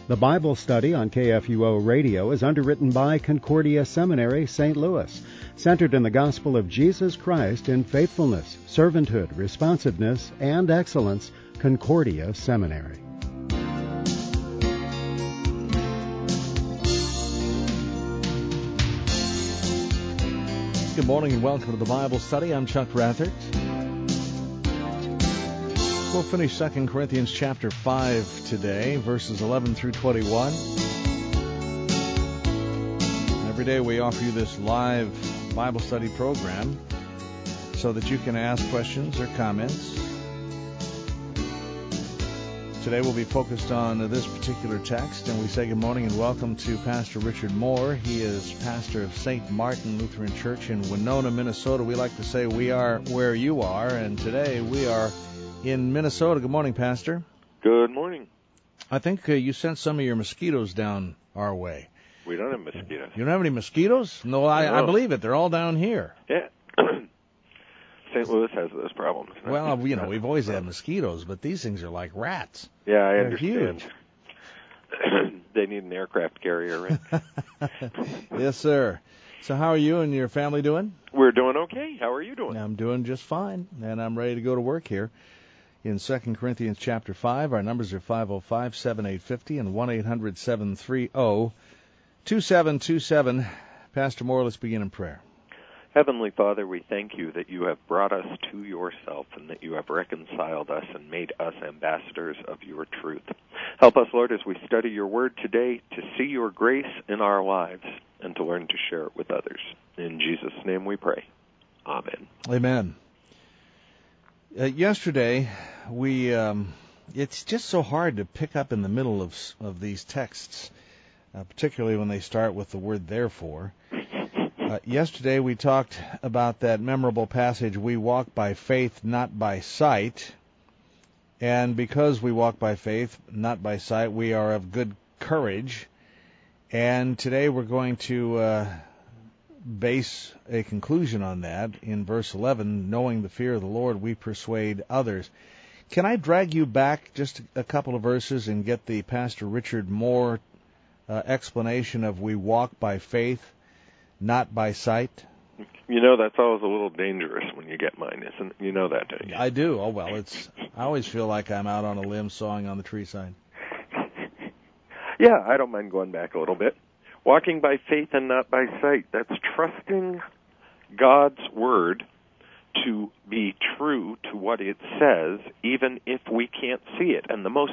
The Bible study on KFUO Radio is underwritten by Concordia Seminary, St. Louis, centered in the gospel of Jesus Christ in faithfulness, servanthood, responsiveness, and excellence. Concordia Seminary. Good morning and welcome to the Bible study. I'm Chuck Rathert. We'll finish 2 Corinthians chapter 5 today, verses 11 through 21. Every day we offer you this live Bible study program so that you can ask questions or comments. Today we'll be focused on this particular text, and we say good morning and welcome to Pastor Richard Moore. He is pastor of St. Martin Lutheran Church in Winona, Minnesota. We like to say we are where you are, and today we are in Minnesota. Good morning, Pastor. Good morning. I think you sent some of your mosquitoes down our way. We don't have mosquitoes. You don't have any mosquitoes? No, I believe it. They're all down here. Yeah. St. Louis has those problems. Well, we've always had mosquitoes, but these things are like rats. Yeah, I They're understand. Huge. They need an aircraft carrier, right? Yes, sir. So how are you and your family doing? We're doing okay. How are you doing? I'm doing just fine, and I'm ready to go to work here. In 2 Corinthians chapter 5, our numbers are 505-7850 and 1-800-730-2727. Pastor Moore, let's begin in prayer. Heavenly Father, we thank you that you have brought us to yourself and that you have reconciled us and made us ambassadors of your truth. Help us, Lord, as we study your word today to see your grace in our lives and to learn to share it with others. In Jesus' name we pray. Amen. Amen. Yesterday, it's just so hard to pick up in the middle of these texts, particularly when they start with the word therefore. Yesterday we talked about that memorable passage, we walk by faith, not by sight. And because we walk by faith, not by sight, we are of good courage. And today we're going to base a conclusion on that in verse 11, knowing the fear of the Lord, we persuade others. Can I drag you back just a couple of verses and get the Pastor Richard Moore explanation of we walk by faith, not by sight? You know, that's always a little dangerous when you get mine, isn't it? You know that, don't you? I do. Oh, well, I always feel like I'm out on a limb sawing on the tree side. Yeah, I don't mind going back a little bit. Walking by faith and not by sight. That's trusting God's word to be true to what it says, even if we can't see it. And the most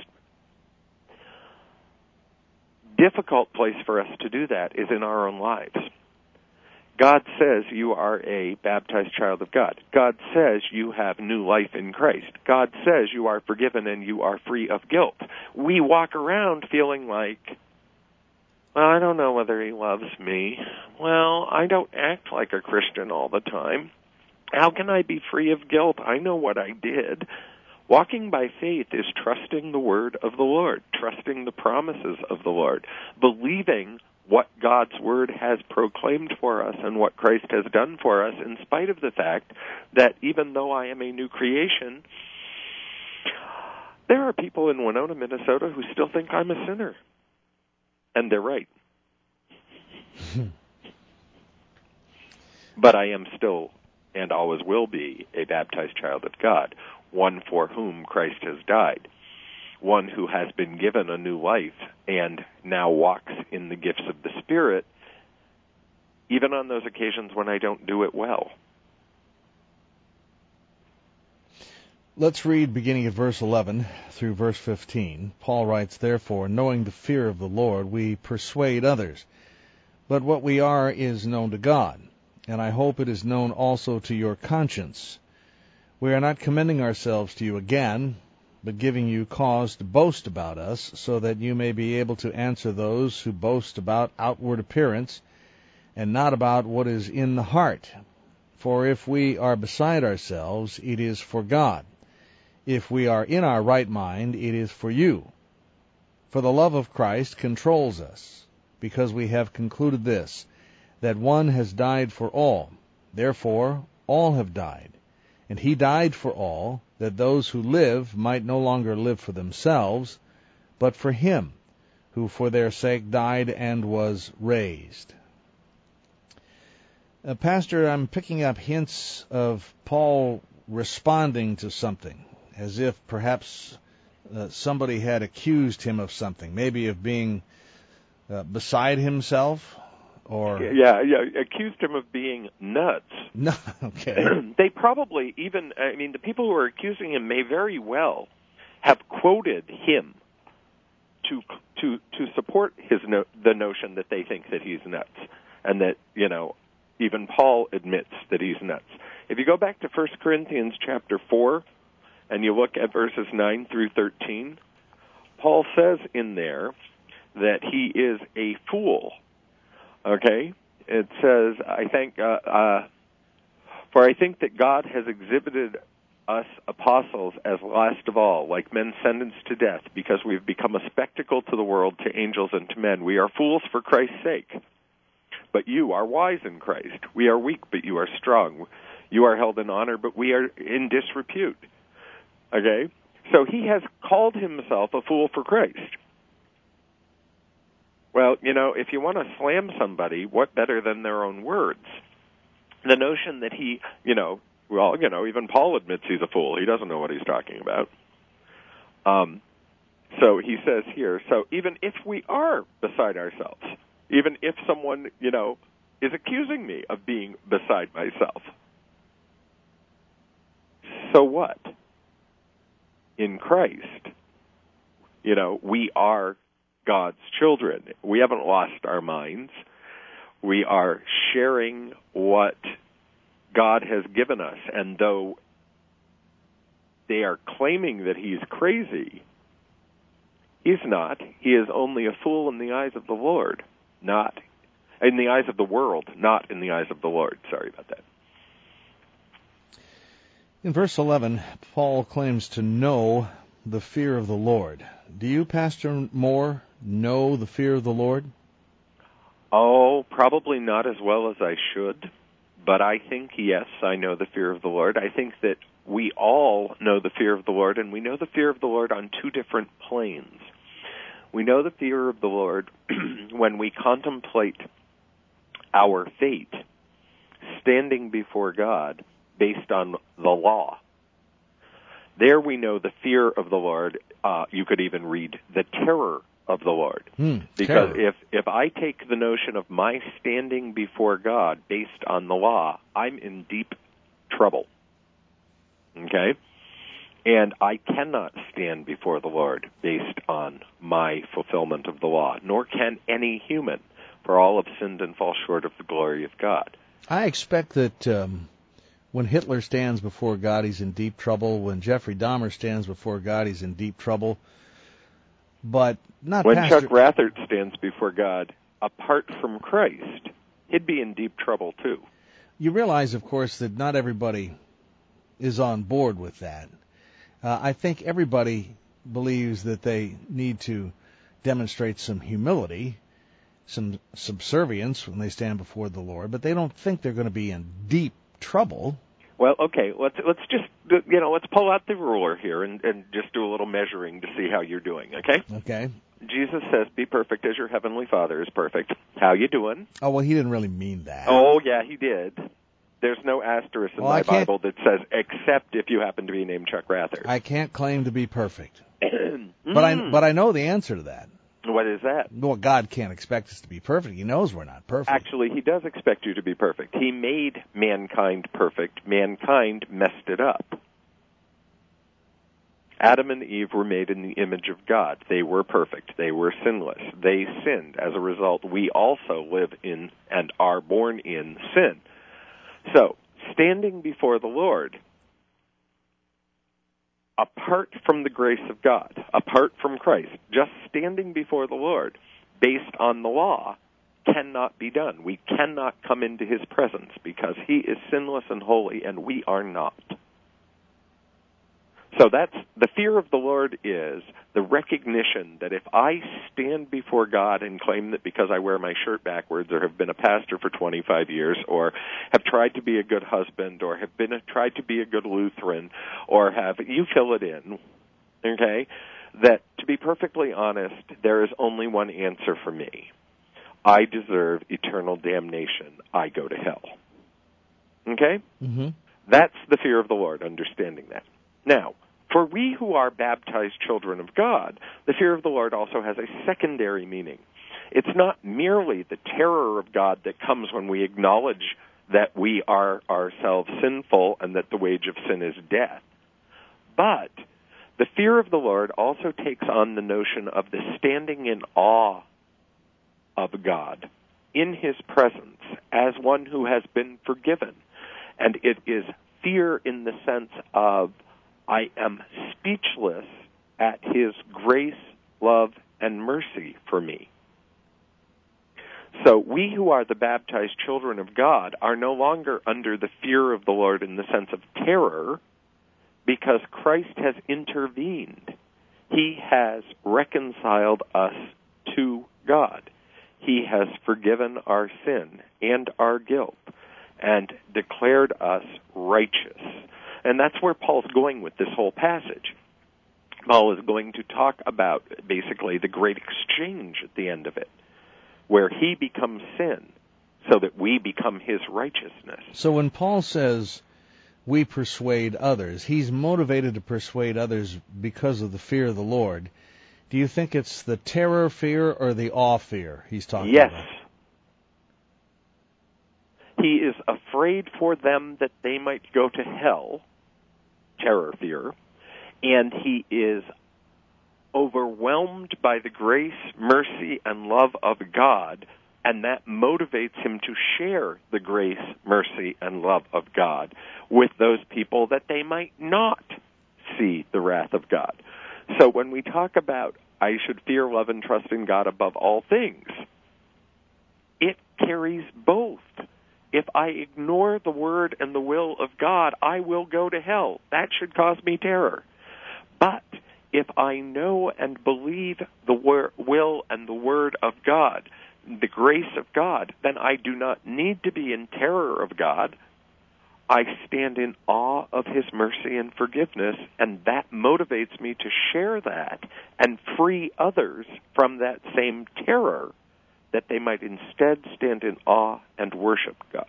difficult place for us to do that is in our own lives. God says you are a baptized child of God. God says you have new life in Christ. God says you are forgiven and you are free of guilt. We walk around feeling like, well, I don't know whether he loves me. Well, I don't act like a Christian all the time. How can I be free of guilt? I know what I did. Walking by faith is trusting the word of the Lord, trusting the promises of the Lord, believing what God's word has proclaimed for us and what Christ has done for us, in spite of the fact that even though I am a new creation, there are people in Winona, Minnesota who still think I'm a sinner. And they're right. But I am still, and always will be, a baptized child of God, one for whom Christ has died, one who has been given a new life and now walks in the gifts of the Spirit, even on those occasions when I don't do it well. Let's read beginning at verse 11 through verse 15. Paul writes, therefore, knowing the fear of the Lord, we persuade others. But what we are is known to God, and I hope it is known also to your conscience. We are not commending ourselves to you again, but giving you cause to boast about us, so that you may be able to answer those who boast about outward appearance, and not about what is in the heart. For if we are beside ourselves, it is for God. If we are in our right mind, it is for you. For the love of Christ controls us, because we have concluded this, that one has died for all. Therefore, all have died. And he died for all, that those who live might no longer live for themselves, but for him who for their sake died and was raised. Pastor, I'm picking up hints of Paul responding to something, as if perhaps somebody had accused him of something, maybe of being beside himself, or... Yeah, accused him of being nuts. No, okay. They probably even, the people who are accusing him may very well have quoted him to support the notion that they think that he's nuts, and that, even Paul admits that he's nuts. If you go back to 1 Corinthians chapter 4, and you look at verses 9 through 13, Paul says in there that he is a fool. Okay? It says, for I think that God has exhibited us apostles as last of all, like men sentenced to death, because we've become a spectacle to the world, to angels, and to men. We are fools for Christ's sake, but you are wise in Christ. We are weak, but you are strong. You are held in honor, but we are in disrepute. Okay? So he has called himself a fool for Christ. Well, if you want to slam somebody, what better than their own words? The notion that he, even Paul admits he's a fool. He doesn't know what he's talking about. So he says here, so even if we are beside ourselves, even if someone, is accusing me of being beside myself, so what? In Christ, we are God's children. We haven't lost our minds. We are sharing what God has given us. And though they are claiming that he's crazy, he's not. He is only a fool in the eyes of the Lord, not in the eyes of the world, not in the eyes of the Lord. Sorry about that. In verse 11, Paul claims to know the fear of the Lord. Do you, Pastor Moore, know the fear of the Lord? Oh, probably not as well as I should, but I think, yes, I know the fear of the Lord. I think that we all know the fear of the Lord, and we know the fear of the Lord on two different planes. We know the fear of the Lord when we contemplate our fate standing before God based on the law. There we know the fear of the Lord. You could even read the terror of the Lord. Because if I take the notion of my standing before God based on the law, I'm in deep trouble. Okay? And I cannot stand before the Lord based on my fulfillment of the law, nor can any human, for all have sinned and fall short of the glory of God. I expect that when Hitler stands before God, he's in deep trouble. When Jeffrey Dahmer stands before God, he's in deep trouble. But not when Pastor... Chuck Rathert stands before God, apart from Christ, he'd be in deep trouble too. You realize, of course, that not everybody is on board with that. I think everybody believes that they need to demonstrate some humility, some subservience when they stand before the Lord, but they don't think they're going to be in deep trouble. Well, okay, let's just let's pull out the ruler here and just do a little measuring to see how you're doing. Okay. Okay. Jesus says, "Be perfect as your heavenly Father is perfect." How you doing? Oh, well, he didn't really mean that. Oh, yeah, he did. There's no asterisk in my Bible that says, except if you happen to be named Chuck Rathert. I can't claim to be perfect. But I know the answer to that. What is that? Well, God can't expect us to be perfect. He knows we're not perfect. Actually, he does expect you to be perfect. He made mankind perfect. Mankind messed it up. Adam and Eve were made in the image of God. They were perfect. They were sinless. They sinned. As a result, we also live in and are born in sin. So, standing before the Lord, apart from the grace of God, apart from Christ, just standing before the Lord, based on the law, cannot be done. We cannot come into his presence because he is sinless and holy, and we are not. So that's the fear of the Lord, is the recognition that if I stand before God and claim that because I wear my shirt backwards, or have been a pastor for 25 years, or have tried to be a good husband, or have tried to be a good Lutheran, or have, you fill it in, okay, that to be perfectly honest, there is only one answer for me. I deserve eternal damnation. I go to hell. Okay? Mm-hmm. That's the fear of the Lord, understanding that. Now, for we who are baptized children of God, the fear of the Lord also has a secondary meaning. It's not merely the terror of God that comes when we acknowledge that we are ourselves sinful and that the wage of sin is death. But the fear of the Lord also takes on the notion of the standing in awe of God in His presence as one who has been forgiven. And it is fear in the sense of, I am speechless at His grace, love, and mercy for me. So we who are the baptized children of God are no longer under the fear of the Lord in the sense of terror, because Christ has intervened. He has reconciled us to God. He has forgiven our sin and our guilt and declared us righteous. And that's where Paul's going with this whole passage. Paul is going to talk about basically the great exchange at the end of it, where he becomes sin so that we become his righteousness. So when Paul says we persuade others, he's motivated to persuade others because of the fear of the Lord. Do you think it's the terror fear or the awe fear he's talking about? Yes. He is afraid for them that they might go to hell, terror fear, and he is overwhelmed by the grace, mercy, and love of God, and that motivates him to share the grace, mercy, and love of God with those people that they might not see the wrath of God. So when we talk about I should fear, love, and trust in God above all things, it carries both. If I ignore the word and the will of God, I will go to hell. That should cause me terror. But if I know and believe the will and the word of God, the grace of God, then I do not need to be in terror of God. I stand in awe of His mercy and forgiveness, and that motivates me to share that and free others from that same terror, that they might instead stand in awe and worship God.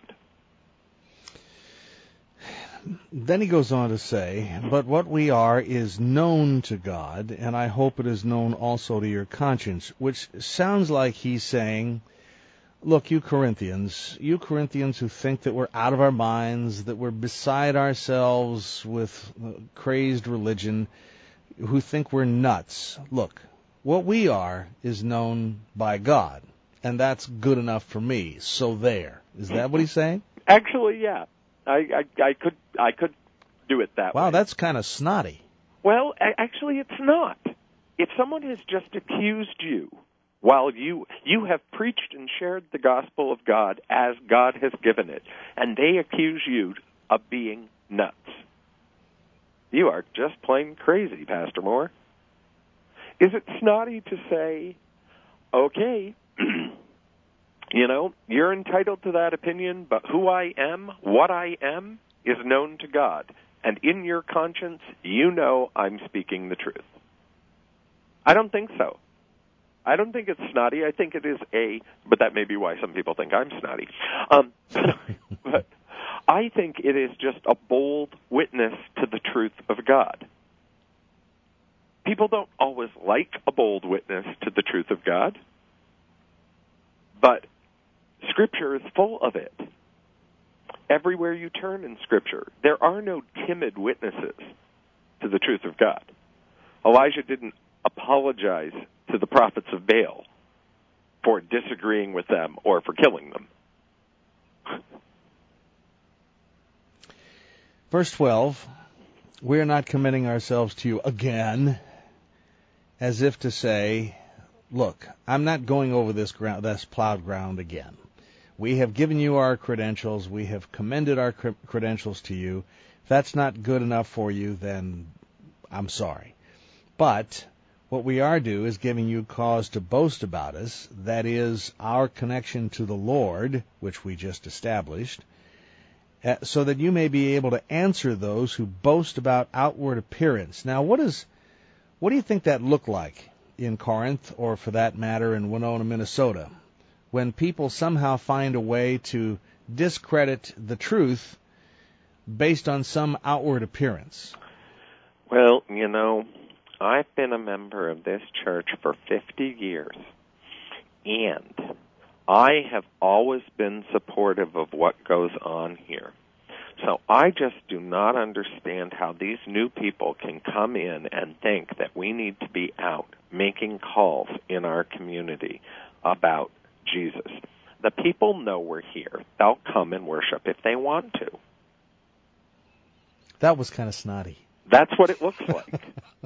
Then he goes on to say, but what we are is known to God, and I hope it is known also to your conscience, which sounds like he's saying, look, you Corinthians who think that we're out of our minds, that we're beside ourselves with crazed religion, who think we're nuts. Look, what we are is known by God, and that's good enough for me. So there. Is that what he's saying? Actually, yeah. I could do it that way. Wow, that's kind of snotty. Well, actually, it's not. If someone has just accused you while you have preached and shared the gospel of God as God has given it, and they accuse you of being nuts, you are just plain crazy, Pastor Moore. Is it snotty to say, okay, you're entitled to that opinion, but who I am, what I am, is known to God. And in your conscience, you know I'm speaking the truth. I don't think so. I don't think it's snotty. I think it is but that may be why some people think I'm snotty. But I think it is just a bold witness to the truth of God. People don't always like a bold witness to the truth of God, but Scripture is full of it. Everywhere you turn in Scripture, there are no timid witnesses to the truth of God. Elijah didn't apologize to the prophets of Baal for disagreeing with them or for killing them. Verse 12, we are not committing ourselves to you again, as if to say, look, I'm not going over this plowed ground again. We have given you our credentials. We have commended our credentials to you. If that's not good enough for you, then I'm sorry. But what we are doing is giving you cause to boast about us. That is our connection to the Lord, which we just established, so that you may be able to answer those who boast about outward appearance. Now, what do you think that looked like in Corinth, or for that matter in Winona, Minnesota, when people somehow find a way to discredit the truth based on some outward appearance? Well, I've been a member of this church for 50 years, and I have always been supportive of what goes on here. So I just do not understand how these new people can come in and think that we need to be out making calls in our community about Jesus. The people know we're here. They'll come and worship if they want to. That was kind of snotty. That's what it looks like.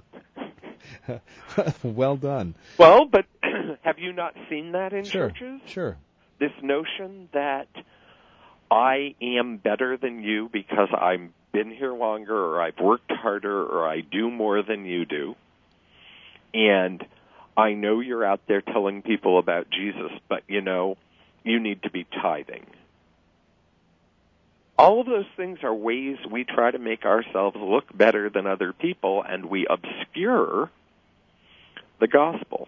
Well done. Well, but have you not seen that in Sure, churches? sure. This notion that I am better than you because I've been here longer, or I've worked harder, or I do more than you do. And I know you're out there telling people about Jesus, but you need to be tithing. All of those things are ways we try to make ourselves look better than other people, and we obscure the gospel.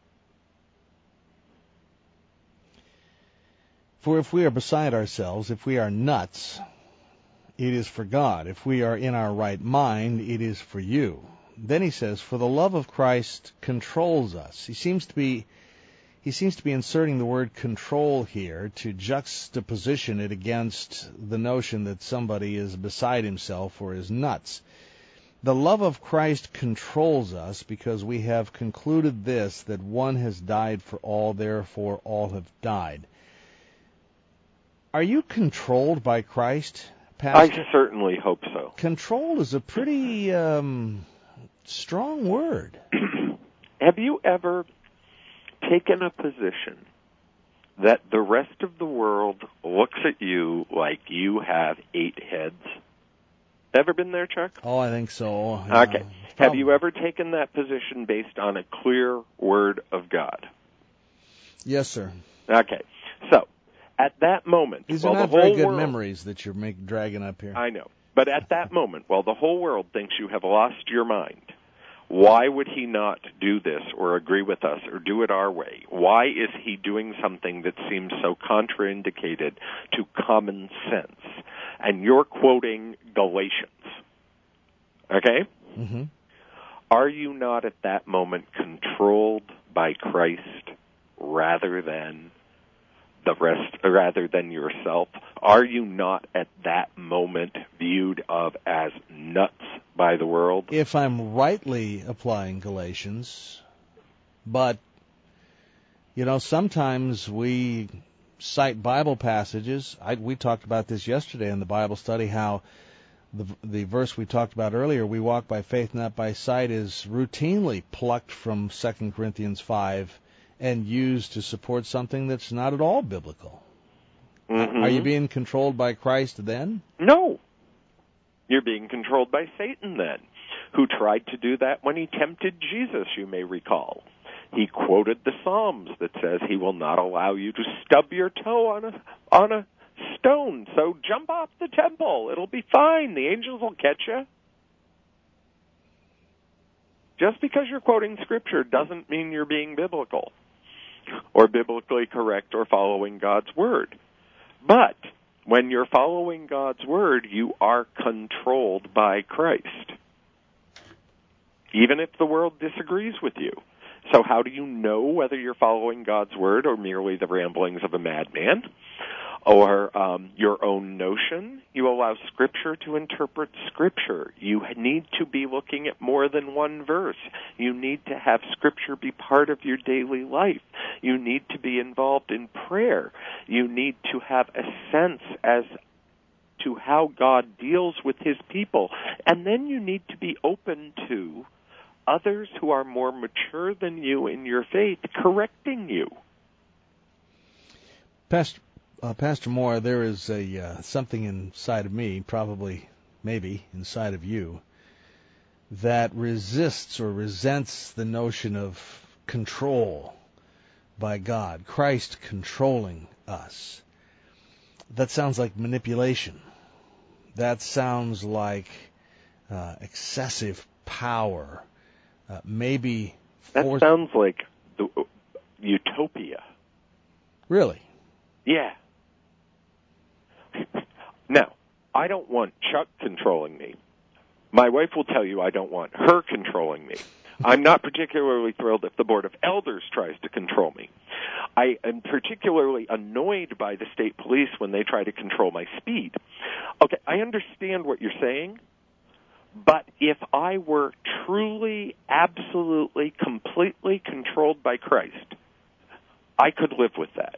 For if we are beside ourselves, if we are nuts, it is for God. If we are in our right mind, it is for you. Then he says, for the love of Christ controls us. He seems to be inserting the word control here to juxtaposition it against the notion that somebody is beside himself or is nuts. The love of Christ controls us because we have concluded this, that one has died for all, therefore all have died. Are you controlled by Christ, Pastor? I certainly hope so. Control is a pretty strong word. Have you ever taken a position that the rest of the world looks at you like you have 8 heads? Ever been there, Chuck? Oh, I think so. Okay. Have you ever taken that position based on a clear word of God? Yes, sir. Okay. So, at that moment, these while are not the whole very good world, memories that you're dragging up here. I know. But at that moment, while the whole world thinks you have lost your mind, why would he not do this or agree with us or do it our way? Why is he doing something that seems so contraindicated to common sense? And you're quoting Galatians. Okay? Mm-hmm. Are you not at that moment controlled by Christ rather than yourself? Are you not at that moment viewed of as nuts by the world? If I'm rightly applying Galatians, but, sometimes we cite Bible passages. We talked about this yesterday in the Bible study, how the verse we talked about earlier, we walk by faith, not by sight, is routinely plucked from 2 Corinthians 5 and used to support something that's not at all biblical. Mm-hmm. Are you being controlled by Christ then? No. You're being controlled by Satan then, who tried to do that when he tempted Jesus, you may recall. He quoted the Psalms that says he will not allow you to stub your toe on a stone, so jump off the temple. It'll be fine. The angels will catch you. Just because you're quoting Scripture doesn't mean you're being biblical or biblically correct or following God's Word. But when you're following God's Word, you are controlled by Christ, even if the world disagrees with you. So how do you know whether you're following God's Word or merely the ramblings of a madman or your own notion? You allow Scripture to interpret Scripture. You need to be looking at more than one verse. You need to have Scripture be part of your daily life. You need to be involved in prayer. You need to have a sense as to how God deals with His people. And then you need to be open to others who are more mature than you in your faith correcting you. Pastor Moore, there is something inside of me, probably, maybe, inside of you, that resists or resents the notion of control by God, Christ controlling us. That sounds like manipulation. That sounds like excessive power, maybe That sounds like the utopia. Really? Yeah. Now, I don't want Chuck controlling me. My wife will tell you I don't want her controlling me. I'm not particularly thrilled if the Board of Elders tries to control me. I am particularly annoyed by the state police when they try to control my speed. Okay, I understand what you're saying, but if I were truly, absolutely, completely controlled by Christ, I could live with that.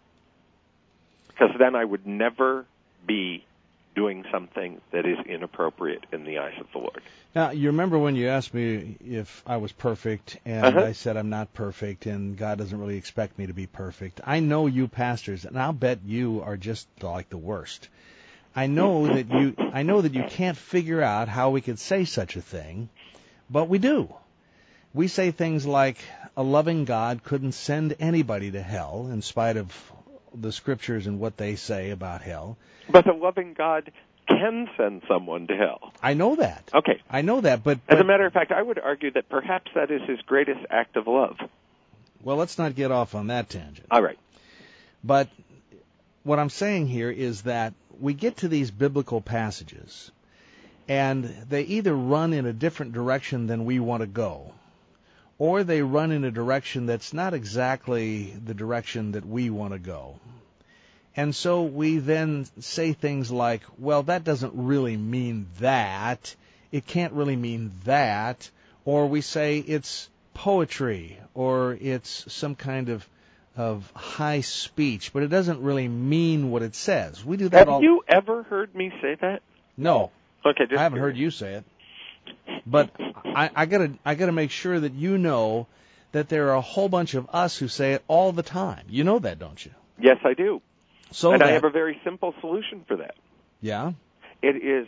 Because then I would never be doing something that is inappropriate in the eyes of the Lord. Now, you remember when you asked me if I was perfect, and I said I'm not perfect, and God doesn't really expect me to be perfect. I know you pastors, and I'll bet you are just like the worst. I know that you can't figure out how we could say such a thing, but we do. We say things like a loving God couldn't send anybody to hell in spite of the scriptures and what they say about hell. But a loving God can send someone to hell. I know that. Okay. I know that, but as a matter of fact, I would argue that perhaps that is his greatest act of love. Well, let's not get off on that tangent. All right. But what I'm saying here is that we get to these biblical passages, and they either run in a different direction than we want to go, or they run in a direction that's not exactly the direction that we want to go. And so we then say things like, well, that doesn't really mean that. It can't really mean that. Or we say it's poetry, or it's some kind of high speech, but it doesn't really mean what it says. We do that Have you ever heard me say that? No. Okay, I haven't heard you say it. But I gotta make sure that you know that there are a whole bunch of us who say it all the time. You know that, don't you? Yes, I do. So and I have a very simple solution for that. Yeah? It is,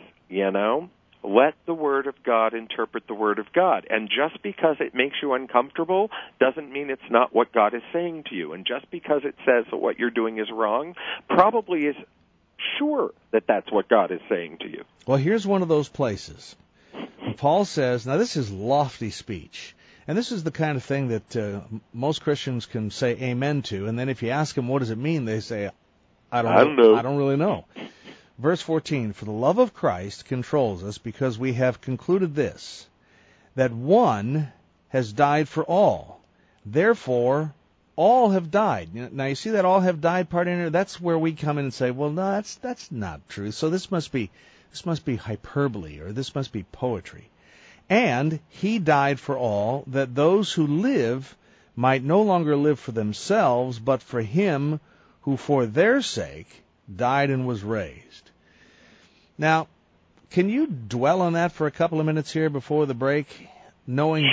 let the Word of God interpret the Word of God. And just because it makes you uncomfortable doesn't mean it's not what God is saying to you. And just because it says that what you're doing is wrong probably is sure that that's what God is saying to you. Well, here's one of those places. And Paul says, now this is lofty speech. And this is the kind of thing that most Christians can say amen to. And then if you ask them what does it mean, they say, I don't know. I don't really know. Verse 14, for the love of Christ controls us because we have concluded this, that one has died for all. Therefore, all have died. Now, you see that all have died part in there? That's where we come in and say, well, no, that's not true. So this must be hyperbole, or this must be poetry. And he died for all, that those who live might no longer live for themselves, but for him who for their sake died and was raised. Now, can you dwell on that for a couple of minutes here before the break, knowing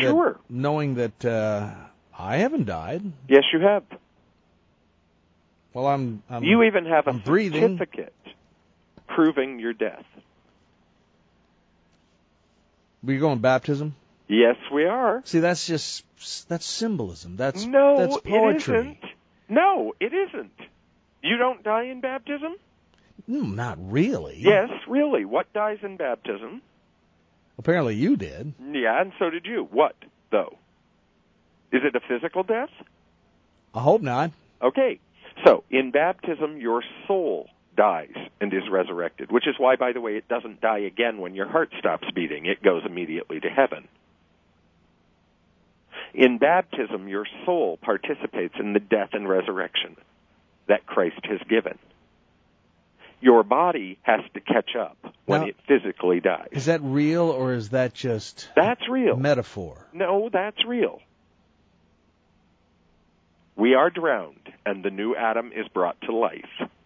that I haven't died? Yes, you have. Well, I'm you even have a breathing. certificate proving your death. We're going baptism? Yes, we are. See, that's symbolism. That's poetry. It isn't. No, it isn't. You don't die in baptism? Not really. Yes, really. What dies in baptism? Apparently you did. Yeah, and so did you. What, though? Is it a physical death? I hope not. Okay. So, in baptism, your soul dies and is resurrected, which is why, by the way, it doesn't die again when your heart stops beating. It goes immediately to heaven. In baptism, your soul participates in the death and resurrection that Christ has given. Your body has to catch up when it physically dies. Is that real, or is that just that's real metaphor? No, that's real. We are drowned, and the new Adam is brought to life.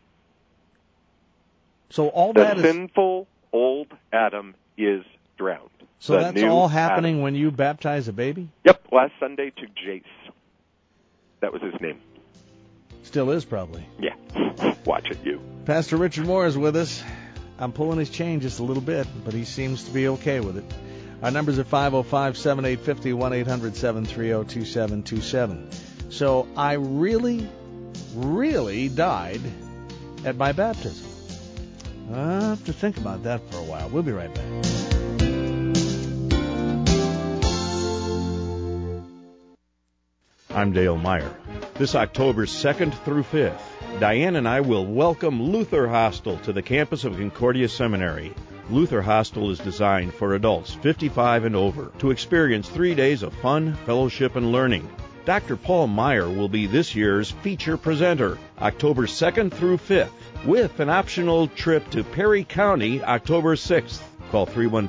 So all the sinful old Adam is drowned. So that's all happening when you baptize a baby? Yep, last Sunday to Jace. That was his name. Still is, probably. Yeah. Watch it, you. Pastor Richard Moore is with us. I'm pulling his chain just a little bit, but he seems to be okay with it. Our numbers are 505-7850, 1-800-730-2727. So I really, really died at my baptism. I'll have to think about that for a while. We'll be right back. I'm Dale Meyer. This October 2nd through 5th, Diane and I will welcome Luther Hostel to the campus of Concordia Seminary. Luther Hostel is designed for adults 55 and over to experience 3 days of fun, fellowship, and learning. Dr. Paul Meyer will be this year's feature presenter, October 2nd through 5th, with an optional trip to Perry County, October 6th. Call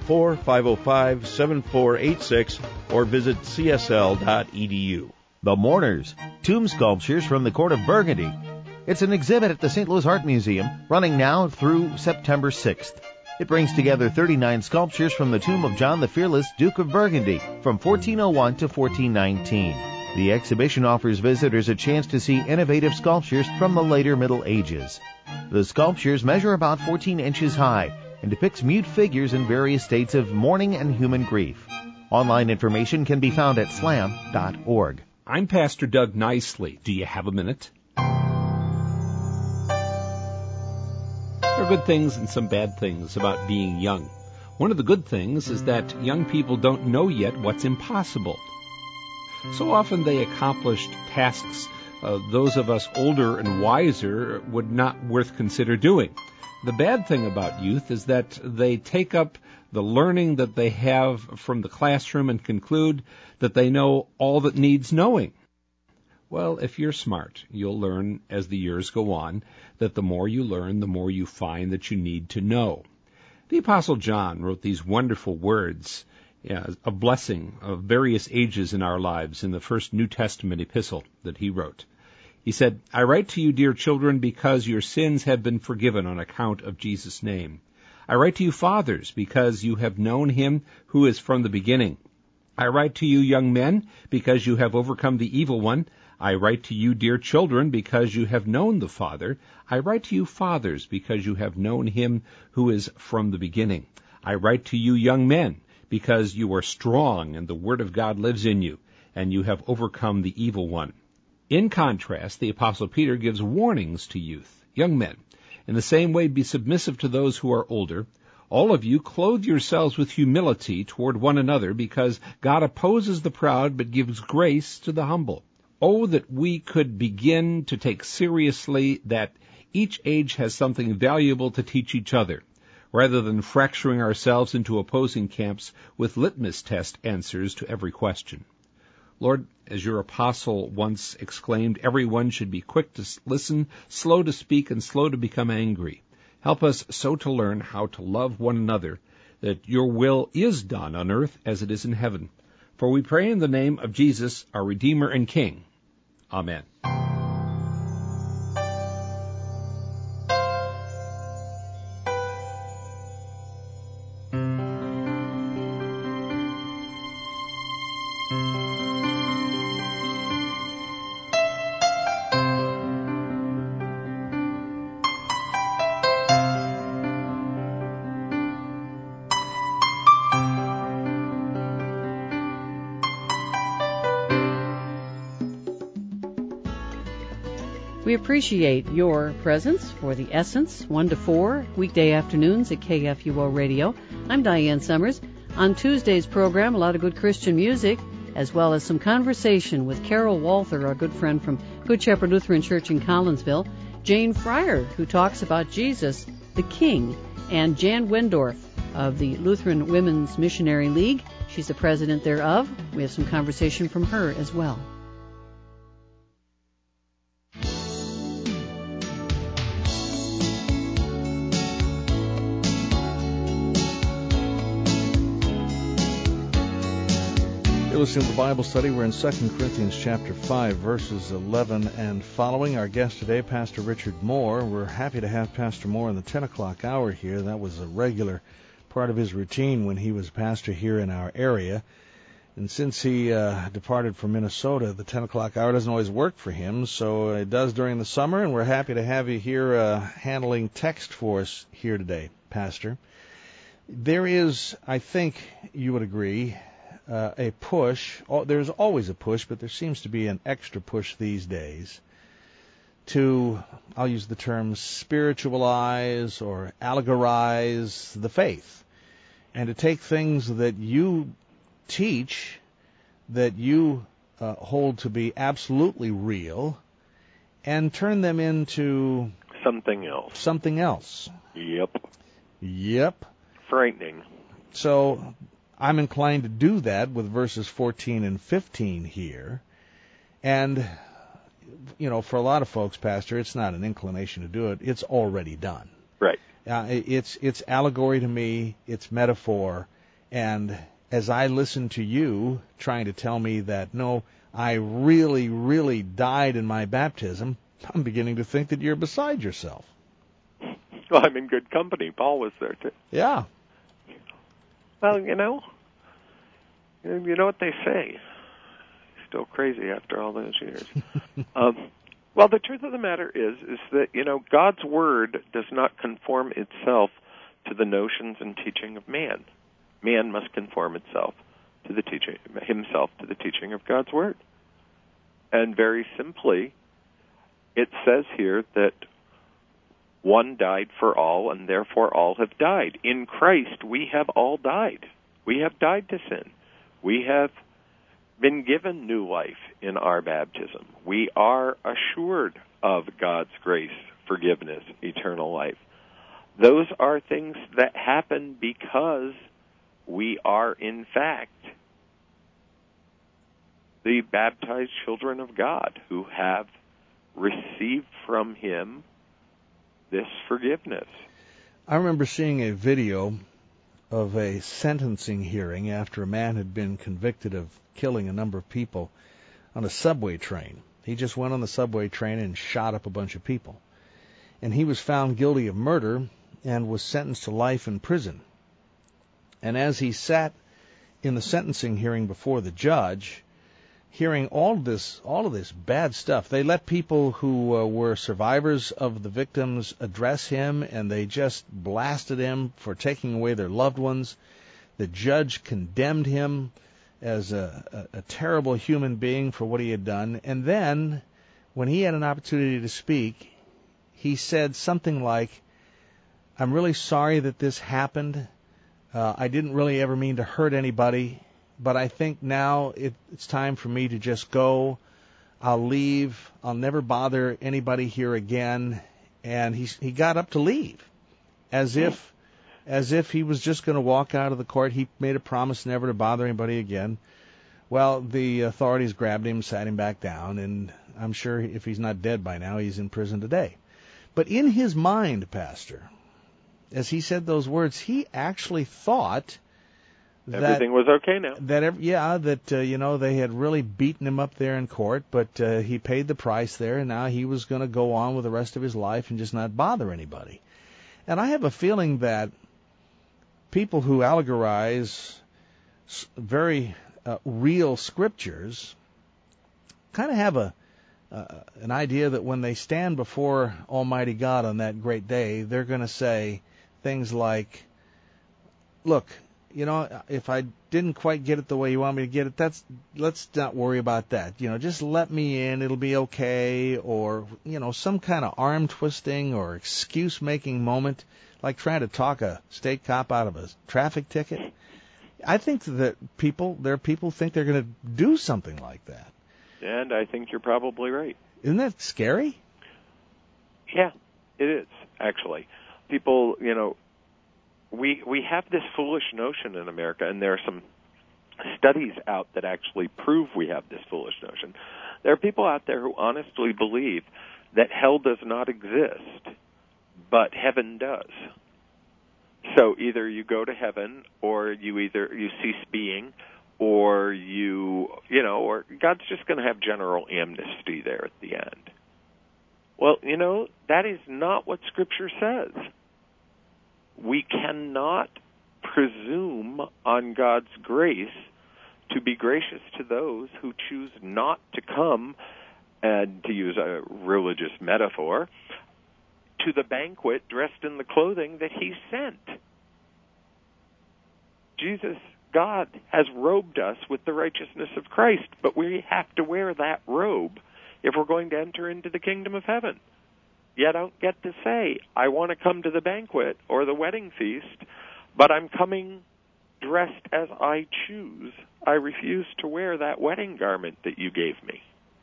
314-505-7486 or visit csl.edu. The Mourners, tomb sculptures from the court of Burgundy. It's an exhibit at the St. Louis Art Museum, running now through September 6th. It brings together 39 sculptures from the tomb of John the Fearless, Duke of Burgundy, from 1401 to 1419. The exhibition offers visitors a chance to see innovative sculptures from the later Middle Ages. The sculptures measure about 14 inches high and depicts mute figures in various states of mourning and human grief. Online information can be found at slam.org. I'm Pastor Doug Nicely. Do you have a minute? There are good things and some bad things about being young. One of the good things is that young people don't know yet what's impossible. So often they accomplish tasks those of us older and wiser would not worth consider doing. The bad thing about youth is that they take up the learning that they have from the classroom and conclude that they know all that needs knowing. Well, if you're smart, you'll learn as the years go on that the more you learn, the more you find that you need to know. The Apostle John wrote these wonderful words of blessing of various ages in our lives in the first New Testament epistle that he wrote. He said, I write to you, dear children, because your sins have been forgiven on account of Jesus' name. I write to you, fathers, because you have known him who is from the beginning. I write to you, young men, because you have overcome the evil one. I write to you, dear children, because you have known the Father. I write to you, fathers, because you have known him who is from the beginning. I write to you, young men, because you are strong and the word of God lives in you, and you have overcome the evil one. In contrast, the Apostle Peter gives warnings to youth, young men. In the same way, be submissive to those who are older. All of you clothe yourselves with humility toward one another, because God opposes the proud but gives grace to the humble. Oh, that we could begin to take seriously that each age has something valuable to teach each other, rather than fracturing ourselves into opposing camps with litmus test answers to every question. Lord, as your apostle once exclaimed, everyone should be quick to listen, slow to speak, and slow to become angry. Help us so to learn how to love one another, that your will is done on earth as it is in heaven. For we pray in the name of Jesus, our Redeemer and King. Amen. We appreciate your presence for The Essence, 1 to 4, weekday afternoons at KFUO Radio. I'm Diane Summers. On Tuesday's program, a lot of good Christian music, as well as some conversation with Carol Walther, our good friend from Good Shepherd Lutheran Church in Collinsville, Jane Fryer, who talks about Jesus, the King, and Jan Wendorf of the Lutheran Women's Missionary League. She's the president thereof. We have some conversation from her as well. You're listening to the Bible study. We're in 2 Corinthians chapter 5, verses 11 and following. Our guest today, Pastor Richard Moore. We're happy to have Pastor Moore in the 10 o'clock hour here. That was a regular part of his routine when he was pastor here in our area. And since he departed for Minnesota, the 10 o'clock hour doesn't always work for him, so it does during the summer, and we're happy to have you here handling text for us here today, Pastor. There is, I think you would agree, a push. There's always a push, but there seems to be an extra push these days to, I'll use the term, spiritualize or allegorize the faith, and to take things that you teach, that you hold to be absolutely real and turn them into something else. Something else. Yep. Frightening. So I'm inclined to do that with verses 14 and 15 here. And, for a lot of folks, Pastor, it's not an inclination to do it. It's already done. Right. It's allegory to me. It's metaphor. And as I listen to you trying to tell me that, no, I really, really died in my baptism, I'm beginning to think that you're beside yourself. Well, I'm in good company. Paul was there, too. Yeah. Well, you know what they say. Still crazy after all those years. Well, the truth of the matter is that, God's Word does not conform itself to the notions and teaching of man. Man must conform himself to the teaching of God's Word. And very simply, it says here that one died for all, and therefore all have died. In Christ, we have all died. We have died to sin. We have been given new life in our baptism. We are assured of God's grace, forgiveness, eternal life. Those are things that happen because we are, in fact, the baptized children of God who have received from Him this forgiveness. I remember seeing a video of a sentencing hearing after a man had been convicted of killing a number of people on a subway train. He just went on the subway train and shot up a bunch of people. And he was found guilty of murder and was sentenced to life in prison. And as he sat in the sentencing hearing before the judge, hearing all of this bad stuff, they let people who were survivors of the victims address him, and they just blasted him for taking away their loved ones. The judge condemned him as a terrible human being for what he had done. And then, when he had an opportunity to speak, he said something like, "I'm really sorry that this happened. I didn't really ever mean to hurt anybody, but I think now it's time for me to just go. I'll leave. I'll never bother anybody here again." And he got up to leave, as if he was just going to walk out of the court. He made a promise never to bother anybody again. Well, the authorities grabbed him, sat him back down, and I'm sure if he's not dead by now, he's in prison today. But in his mind, Pastor, as he said those words, he actually thought that everything was okay now. That they had really beaten him up there in court, but he paid the price there, and now he was going to go on with the rest of his life and just not bother anybody. And I have a feeling that people who allegorize very real scriptures kind of have an idea that when they stand before Almighty God on that great day, they're going to say things like, "Look, if I didn't quite get it the way you want me to get it, let's not worry about that. Just let me in, it'll be okay," or, some kind of arm twisting or excuse making moment, like trying to talk a state cop out of a traffic ticket. I think that there are people who think they're going to do something like that. And I think you're probably right. Isn't that scary? Yeah, it is, actually. People, we have this foolish notion in America, and there are some studies out that actually prove we have this foolish notion. There are people out there who honestly believe that hell does not exist, but heaven does. So either you go to heaven, or you cease being, or or God's just going to have general amnesty there at the end. Well, that is not what Scripture says. We cannot presume on God's grace to be gracious to those who choose not to come, and to use a religious metaphor, to the banquet dressed in the clothing that He sent. Jesus, God, has robed us with the righteousness of Christ, but we have to wear that robe if we're going to enter into the kingdom of heaven. You don't get to say, "I want to come to the banquet or the wedding feast, but I'm coming dressed as I choose, I refuse to wear that wedding garment that you gave me.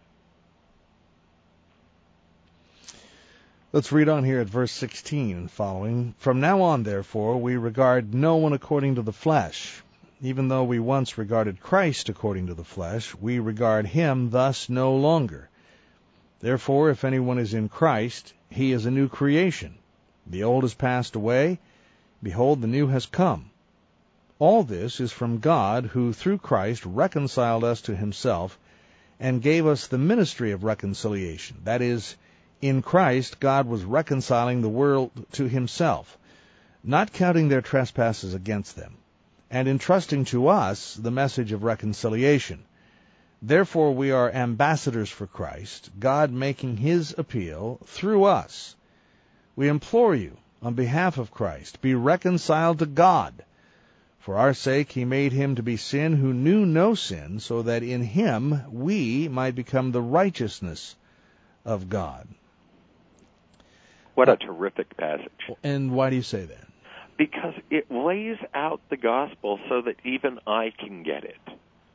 Let's read on here at verse 16 and following. From now on, therefore, we regard no one according to the flesh. Even though we once regarded Christ according to the flesh, we regard him thus no longer. Therefore, if anyone is in Christ, he is a new creation. The old has passed away. Behold, the new has come. All this is from God, who through Christ reconciled us to himself and gave us the ministry of reconciliation. That is, in Christ God was reconciling the world to himself, not counting their trespasses against them, and entrusting to us the message of reconciliation. Therefore we are ambassadors for Christ, God making his appeal through us. We implore you, on behalf of Christ, be reconciled to God. For our sake he made him to be sin who knew no sin, so that in him we might become the righteousness of God. What a terrific passage. And why do you say that? Because it lays out the gospel so that even I can get it.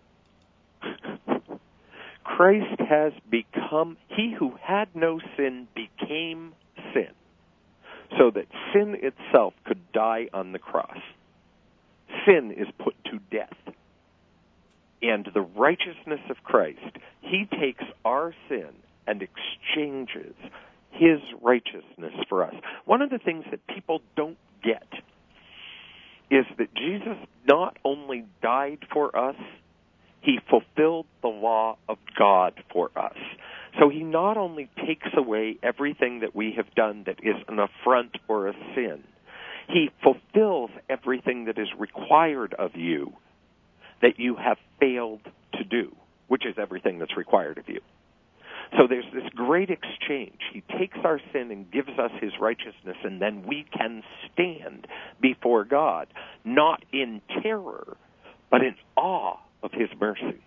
Christ has become, he who had no sin became sin, so that sin itself could die on the cross. Sin is put to death. And the righteousness of Christ, he takes our sin and exchanges his righteousness for us. One of the things that people don't get is that Jesus not only died for us, he fulfilled the law of God for us. So he not only takes away everything that we have done that is an affront or a sin, he fulfills everything that is required of you that you have failed to do, which is everything that's required of you. So there's this great exchange. He takes our sin and gives us his righteousness, and then we can stand before God, not in terror, but in awe of his mercy.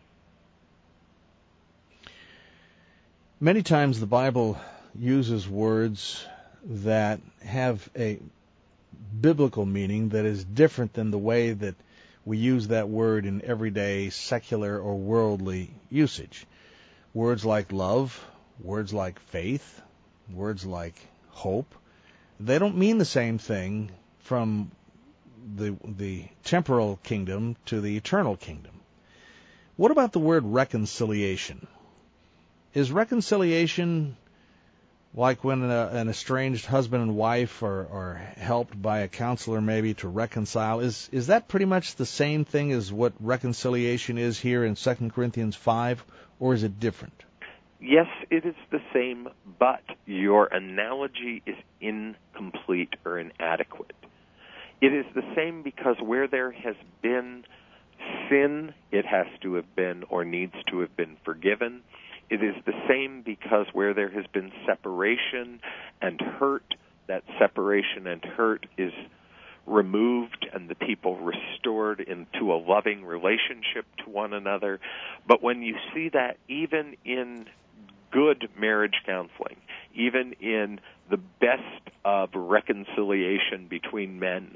Many times the Bible uses words that have a biblical meaning that is different than the way that we use that word in everyday secular or worldly usage. Words like love, words like faith, words like hope, they don't mean the same thing from the temporal kingdom to the eternal kingdom. What about the word reconciliation? Is reconciliation like when an estranged husband and wife are helped by a counselor maybe to reconcile? Is that pretty much the same thing as what reconciliation is here in 2 Corinthians 5, or is it different? Yes, it is the same, but your analogy is incomplete or inadequate. It is the same because where there has been sin, it has to have been or needs to have been forgiven. It is the same because where there has been separation and hurt, that separation and hurt is removed and the people restored into a loving relationship to one another. But when you see that even in good marriage counseling, even in the best of reconciliation between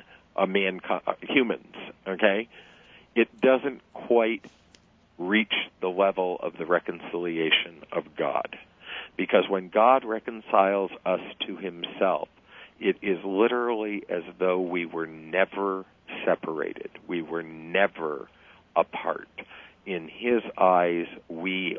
humans, okay, it doesn't quite reach the level of the reconciliation of God. Because when God reconciles us to himself, it is literally as though we were never separated. We were never apart. In his eyes, we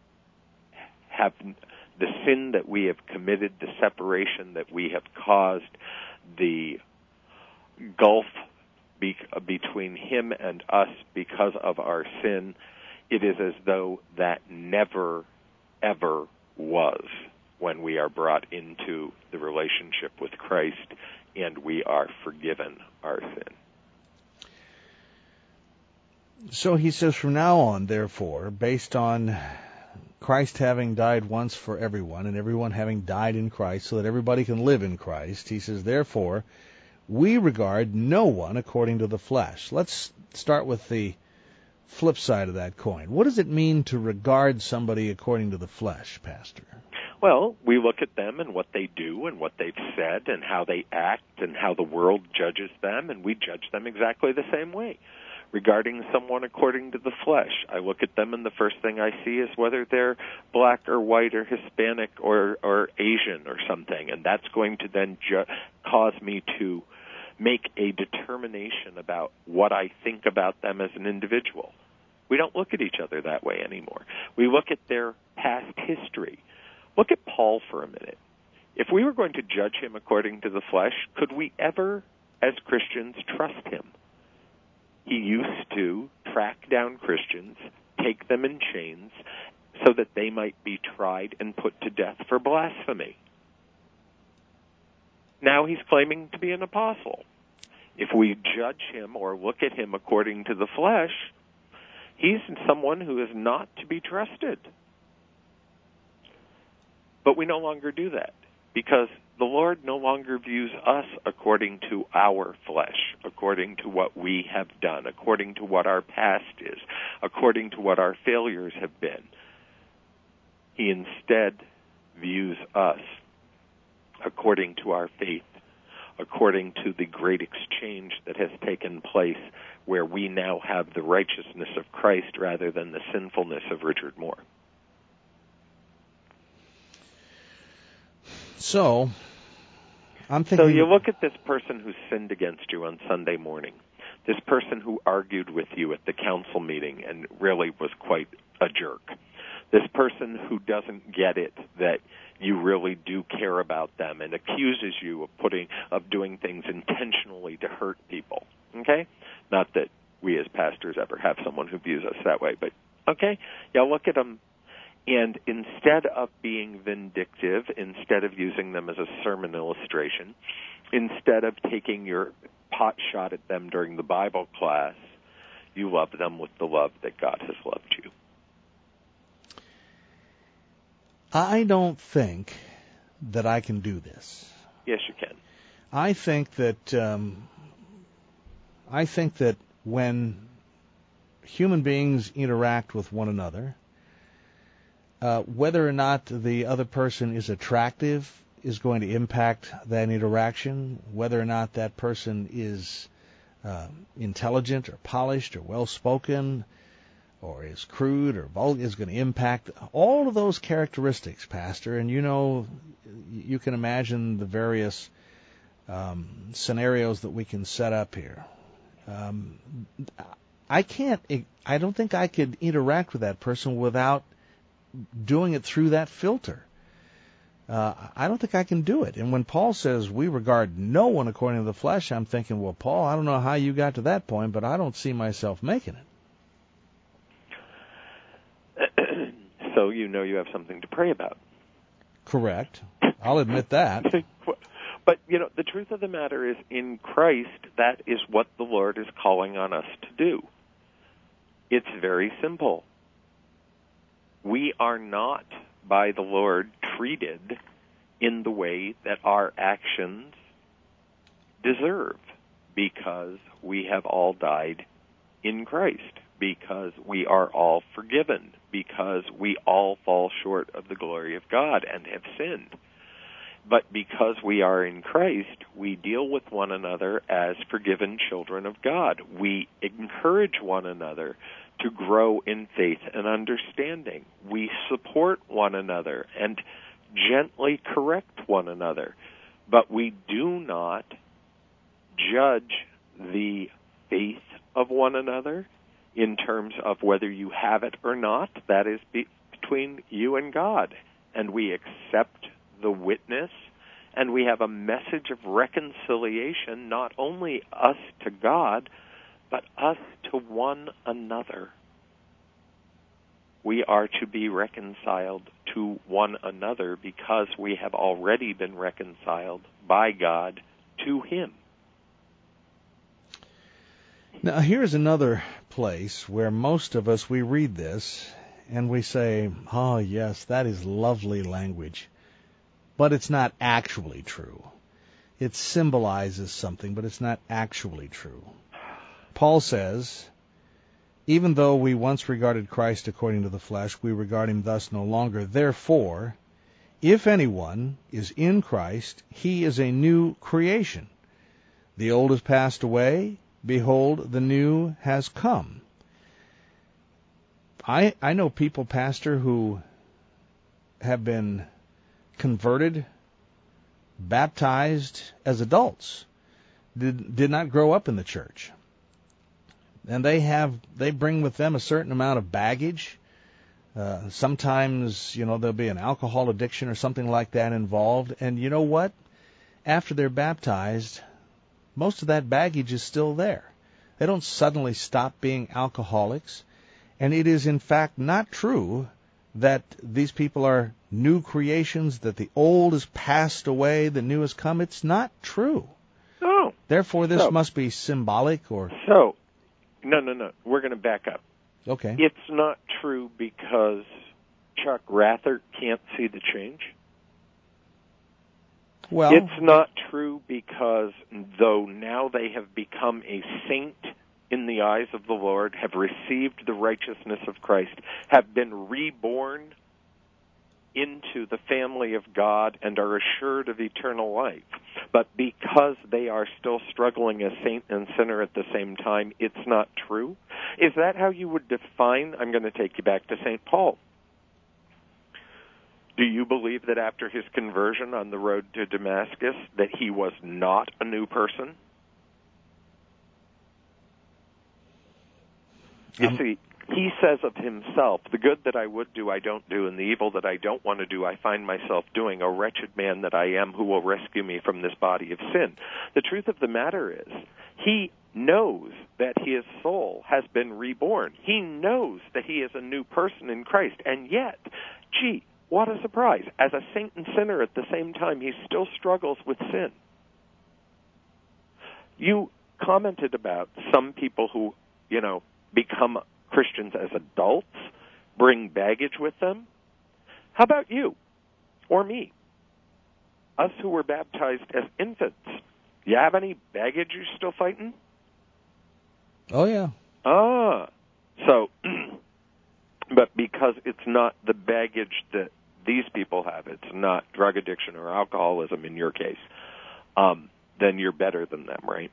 have the sin that we have committed, the separation that we have caused, the gulf between him and us because of our sin. It is as though that never, ever was when we are brought into the relationship with Christ and we are forgiven our sin. So he says, from now on, therefore, based on Christ having died once for everyone and everyone having died in Christ so that everybody can live in Christ, he says, therefore, we regard no one according to the flesh. Let's start with the flip side of that coin. What does it mean to regard somebody according to the flesh, Pastor? Well, we look at them and what they do and what they've said and how they act and how the world judges them, and we judge them exactly the same way. Regarding someone according to the flesh, I look at them and the first thing I see is whether they're black or white or Hispanic or Asian or something, and that's going to then cause me to make a determination about what I think about them as an individual. We don't look at each other that way anymore. We look at their past history. Look at Paul for a minute. If we were going to judge him according to the flesh, could we ever, as Christians, trust him? He used to track down Christians, take them in chains, so that they might be tried and put to death for blasphemy. Now he's claiming to be an apostle. If we judge him or look at him according to the flesh, he's someone who is not to be trusted. But we no longer do that, because the Lord no longer views us according to our flesh, according to what we have done, according to what our past is, according to what our failures have been. He instead views us according to our faith, according to the great exchange that has taken place, where we now have the righteousness of Christ rather than the sinfulness of Richard Moore. So, I'm thinking... So you look at this person who sinned against you on Sunday morning, this person who argued with you at the council meeting and really was quite a jerk, this person who doesn't get it that you really do care about them and accuses you of doing things intentionally to hurt people. Okay? Not that we as pastors ever have someone who views us that way, but okay? Yeah, look at them. And instead of being vindictive, instead of using them as a sermon illustration, instead of taking your pot shot at them during the Bible class, you love them with the love that God has loved you. I don't think that I can do this. Yes, you can. I think that when human beings interact with one another, whether or not the other person is attractive is going to impact that interaction. Whether or not that person is intelligent or polished or well-spoken or is crude or vulgar is going to impact all of those characteristics, Pastor. And you can imagine the various scenarios that we can set up here. I don't think I could interact with that person without doing it through that filter. I don't think I can do it. And when Paul says we regard no one according to the flesh, I'm thinking, well, Paul, I don't know how you got to that point, but I don't see myself making it. So you have something to pray about. Correct. I'll admit that. But, the truth of the matter is, in Christ, that is what the Lord is calling on us to do. It's very simple. We are not, by the Lord, treated in the way that our actions deserve, because we have all died in Christ, because we are all forgiven, because we all fall short of the glory of God and have sinned. But because we are in Christ, we deal with one another as forgiven children of God. We encourage one another to grow in faith and understanding. We support one another and gently correct one another. But we do not judge the faith of one another in terms of whether you have it or not. That is between you and God. And we accept the witness, and we have a message of reconciliation, not only us to God, but us to one another. We are to be reconciled to one another because we have already been reconciled by God to Him. Now, here's another place where most of us, we read this and we say, oh, yes, that is lovely language. But it's not actually true. It symbolizes something, but it's not actually true. Paul says, even though we once regarded Christ according to the flesh, we regard him thus no longer. Therefore, if anyone is in Christ, he is a new creation. The old has passed away. behold, the new has come. I know people, Pastor, who have been converted, baptized as adults, did not grow up in the church. And they bring with them a certain amount of baggage. Sometimes, there'll be an alcohol addiction or something like that involved. And you know what? After they're baptized, most of that baggage is still there. They don't suddenly stop being alcoholics. And it is, in fact, not true that these people are new creations, that the old is passed away, the new has come. It's not true. No. Therefore, this must be symbolic or... So, no. We're going to back up. Okay. It's not true because Chuck Rather can't see the change. Well, it's not true because though now they have become a saint in the eyes of the Lord, have received the righteousness of Christ, have been reborn into the family of God and are assured of eternal life. But because they are still struggling as saint and sinner at the same time, it's not true. Is that how you would define? I'm going to take you back to St. Paul. Do you believe that after his conversion on the road to Damascus that he was not a new person? You see, he says of himself, the good that I would do I don't do, and the evil that I don't want to do I find myself doing. O wretched man that I am, who will rescue me from this body of sin? The truth of the matter is, he knows that his soul has been reborn. He knows that he is a new person in Christ, and yet, what a surprise. As a saint and sinner at the same time, he still struggles with sin. You commented about some people who, become Christians as adults, bring baggage with them. How about you or me? Us who were baptized as infants. You have any baggage you're still fighting? Oh, yeah. So, but because it's not the baggage that these people have, it's not drug addiction or alcoholism in your case, then you're better than them, right?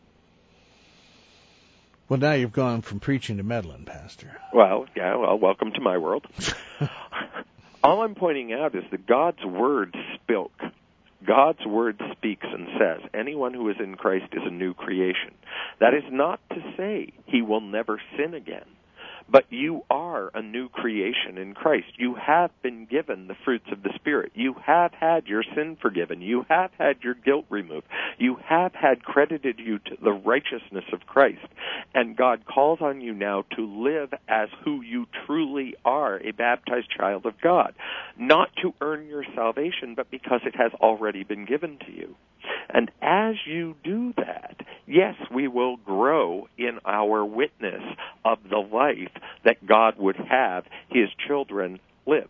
Well, now you've gone from preaching to meddling, Pastor. Well, welcome to my world. All I'm pointing out is that God's Word spoke. God's Word speaks and says, anyone who is in Christ is a new creation. That is not to say he will never sin again. But you are a new creation in Christ. You have been given the fruits of the Spirit. You have had your sin forgiven. You have had your guilt removed. You have had credited you to the righteousness of Christ. And God calls on you now to live as who you truly are, a baptized child of God. Not to earn your salvation, but because it has already been given to you. And as you do that, yes, we will grow in our witness of the life that God would have his children live.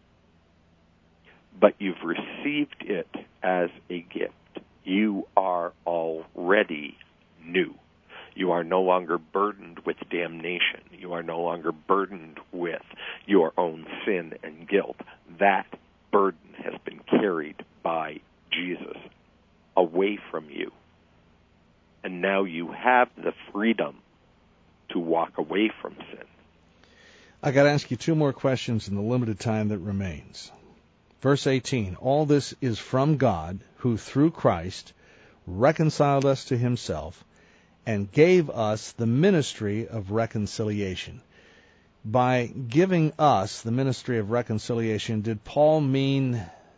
But you've received it as a gift. You are already new. You are no longer burdened with damnation. You are no longer burdened with your own sin and guilt. That burden has been carried by Jesus away from you. And now you have the freedom to walk away from sin. I got to ask you two more questions in the limited time that remains. Verse 18, all this is from God, who through Christ reconciled us to himself and gave us the ministry of reconciliation. By giving us the ministry of reconciliation, did Paul mean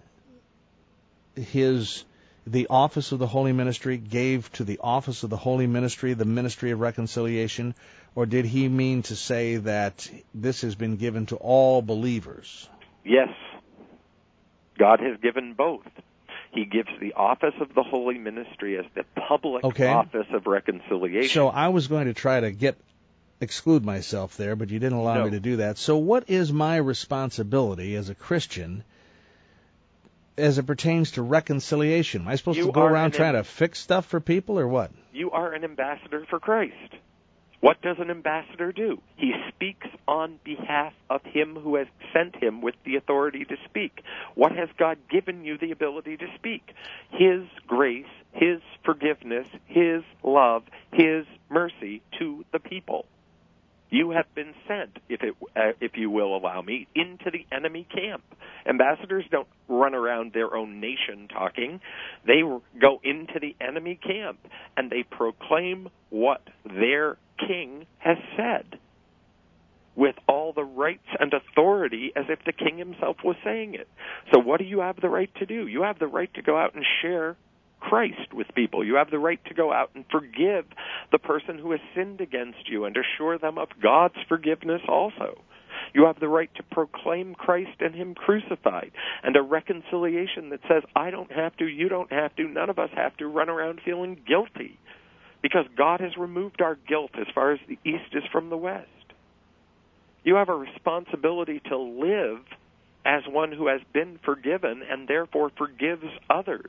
the office of the holy ministry, gave to the office of the holy ministry the ministry of reconciliation, or did he mean to say that this has been given to all believers? Yes. God has given both. He gives the office of the holy ministry as the public office of reconciliation. So I was going to try to exclude myself there, but you didn't allow me to do that. So what is my responsibility as a Christian as it pertains to reconciliation? Am I supposed to go around trying to fix stuff for people or what? You are an ambassador for Christ. What does an ambassador do? He speaks on behalf of him who has sent him with the authority to speak. What has God given you the ability to speak? His grace, His forgiveness, His love, His mercy to the people. You have been sent, if you will allow me, into the enemy camp. Ambassadors don't run around their own nation talking. They go into the enemy camp, and they proclaim what their king has said with all the rights and authority as if the king himself was saying it. So what do you have the right to do? You have the right to go out and share Christ with people. You have the right to go out and forgive the person who has sinned against you and assure them of God's forgiveness also. You have the right to proclaim Christ and Him crucified, and a reconciliation that says, I don't have to, you don't have to, none of us have to run around feeling guilty, because God has removed our guilt as far as the east is from the west. You have a responsibility to live as one who has been forgiven and therefore forgives others.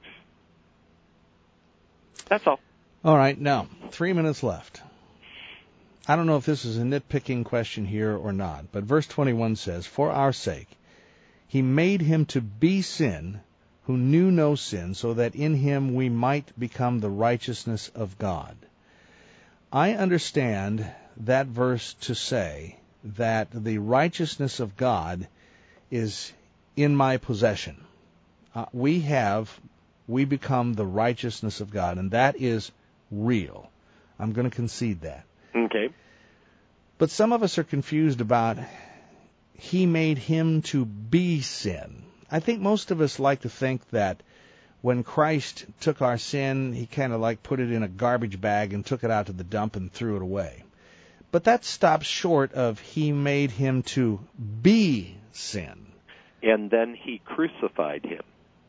That's all. All right, now, 3 minutes left. I don't know if this is a nitpicking question here or not, but verse 21 says, for our sake, He made Him to be sin who knew no sin, so that in Him we might become the righteousness of God. I understand that verse to say that the righteousness of God is in my possession. We become the righteousness of God, and that is real. I'm going to concede that. Okay. But some of us are confused about He made Him to be sin. I think most of us like to think that when Christ took our sin, He kind of like put it in a garbage bag and took it out to the dump and threw it away. But that stops short of He made Him to be sin. And then He crucified Him,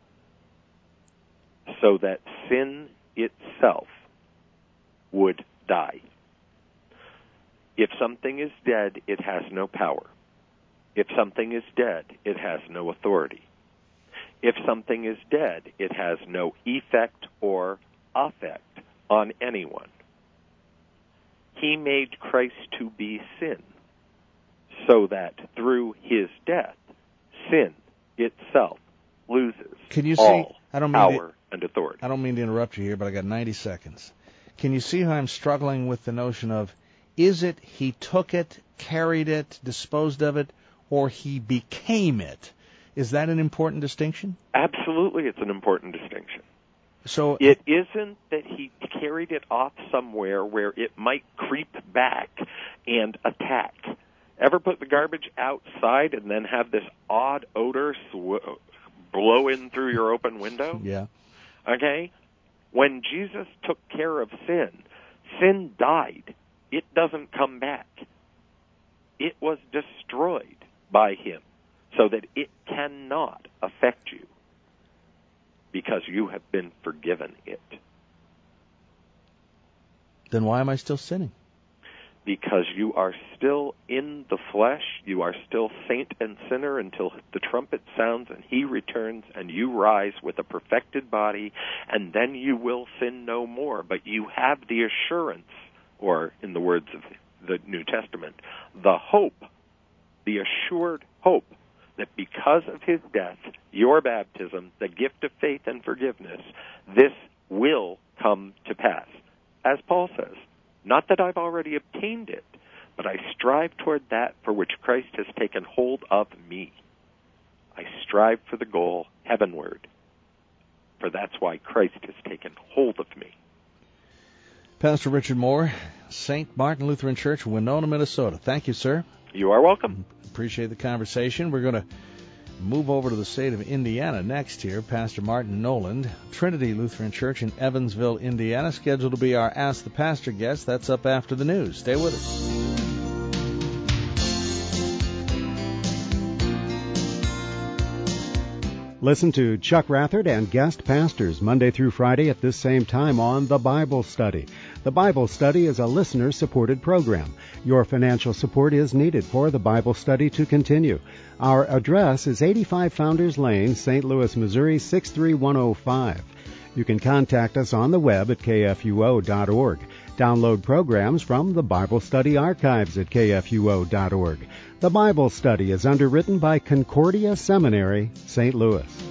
so that sin itself would die. If something is dead, it has no power. If something is dead, it has no authority. If something is dead, it has no effect or affect on anyone. He made Christ to be sin, so that through His death, sin itself loses all power and authority. I don't mean to interrupt you here, but I got 90 seconds. Can you see how I'm struggling with the notion of, is it He took it, carried it, disposed of it, or He became it? Is that an important distinction? Absolutely, it's an important distinction. So it isn't that He carried it off somewhere where it might creep back and attack. Ever put the garbage outside and then have this odd odor blow in through your open window? Yeah. Okay? When Jesus took care of sin, sin died. It doesn't come back. It was destroyed by Him so that it cannot affect you because you have been forgiven it. Then why am I still sinning? Because you are still in the flesh, you are still saint and sinner until the trumpet sounds and He returns and you rise with a perfected body, and then you will sin no more. But you have the assurance, or in the words of the New Testament, the hope, the assured hope, that because of His death, your baptism, the gift of faith and forgiveness, this will come to pass. As Paul says, not that I've already obtained it, but I strive toward that for which Christ has taken hold of me. I strive for the goal heavenward, for that's why Christ has taken hold of me. Pastor Richard Moore, St. Martin Lutheran Church, Winona, Minnesota. Thank you, sir. You are welcome. Appreciate the conversation. We're going to move over to the state of Indiana next here. Pastor Martin Noland, Trinity Lutheran Church in Evansville, Indiana, scheduled to be our Ask the Pastor guest. That's up after the news. Stay with us. Listen to Chuck Rathert and guest pastors Monday through Friday at this same time on The Bible Study. The Bible Study is a listener-supported program. Your financial support is needed for the Bible Study to continue. Our address is 85 Founders Lane, St. Louis, Missouri, 63105. You can contact us on the web at kfuo.org. Download programs from the Bible Study Archives at kfuo.org. The Bible Study is underwritten by Concordia Seminary, St. Louis.